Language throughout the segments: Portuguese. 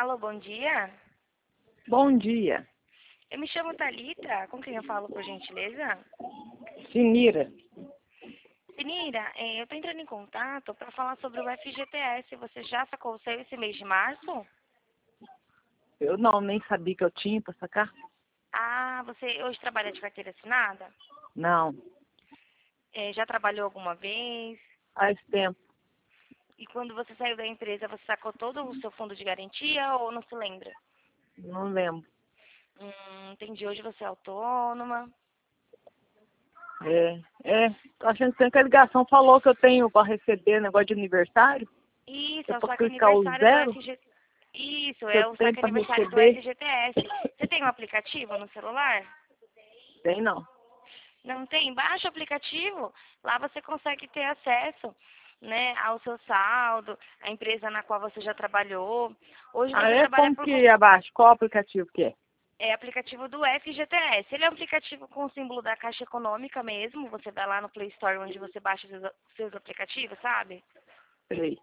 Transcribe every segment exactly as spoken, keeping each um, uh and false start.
Alô, bom dia. Bom dia. Eu me chamo Thalita. Com quem eu falo, por gentileza? Sinira. Sinira, eh, eu estou entrando em contato para falar sobre o F G T S. Você já sacou o seu esse mês de março? Eu não, nem sabia que eu tinha para sacar. Ah, você hoje trabalha de carteira assinada? Não, Eh, já trabalhou alguma vez? faz tempo. E quando você saiu da empresa, você sacou todo o seu fundo de garantia ou não se lembra? Não lembro. Hum, entendi. Hoje você é autônoma. É, é. A gente tem que a ligação falou que eu tenho para receber negócio de aniversário. Isso, É é o para saque clicar o aniversário do zero F G T S. Isso, que é eu o tenho saque para aniversário do receber. F G T S. Você tem um aplicativo no celular? Tem não. Não tem? Baixa o aplicativo. Lá você consegue ter acesso, né, ao seu saldo, a empresa na qual você já trabalhou. Hoje Ah, você é? trabalha Como por que con- é abaixo? Qual aplicativo que é? é aplicativo do F G T S. Ele é um aplicativo com o símbolo da Caixa Econômica mesmo. Você vai lá no Play Store onde você baixa os seus, seus aplicativos, sabe? Sei.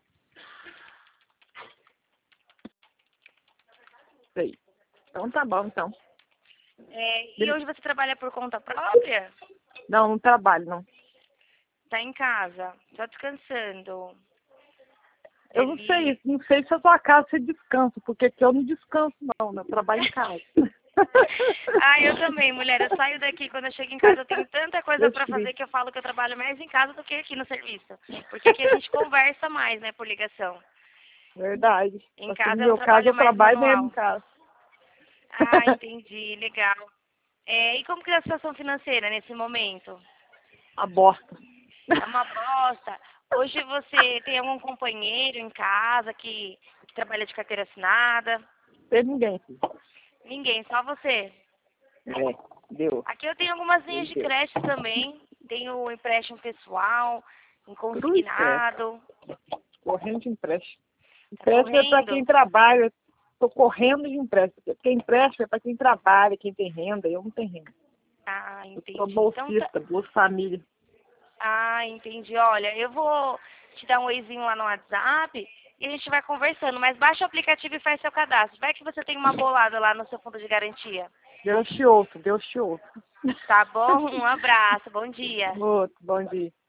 Sei. Então tá bom, então. É, e hoje você trabalha por conta própria? Não, não trabalho, não. Tá em casa, só descansando. Eu não Ele... sei, não sei se a sua casa você descansa, porque aqui eu não descanso, não, né? Eu trabalho em casa. Ah, eu também, mulher. Eu saio daqui, quando eu chego em casa, eu tenho tanta coisa Deus pra fazer Cristo. que eu falo que eu trabalho mais em casa do que aqui no serviço. Porque aqui a gente conversa mais, né, por ligação. Verdade. Em Assim, no casa é um meu caso, trabalho eu mais trabalho mesmo em manual. casa. Ah, entendi, legal. É, e como que é a situação financeira nesse momento? A bosta. É uma bosta. Hoje você tem algum companheiro em casa que, que trabalha de carteira assinada? Tem ninguém, filho. Ninguém, só você. É, deu. Aqui eu tenho algumas linhas Ele de deu. crédito também. Tenho empréstimo pessoal, em Cruz credo. consignado. Correndo de empréstimo. Tá Empréstimo é para correndo? quem trabalha. Estou correndo de empréstimo. Porque empréstimo é para quem trabalha, quem tem renda. Eu não tenho renda. Ah, Eu sou entendi. Então tá. bolsista, Bolsa Família. Ah, entendi. Olha, eu vou te dar um oizinho lá no WhatsApp e a gente vai conversando. Mas baixa o aplicativo e faz seu cadastro. Vai que você tem uma bolada lá no seu fundo de garantia. Deus te ouça, Deus te ouça. Tá bom? Um abraço. Bom dia. Outro, bom dia.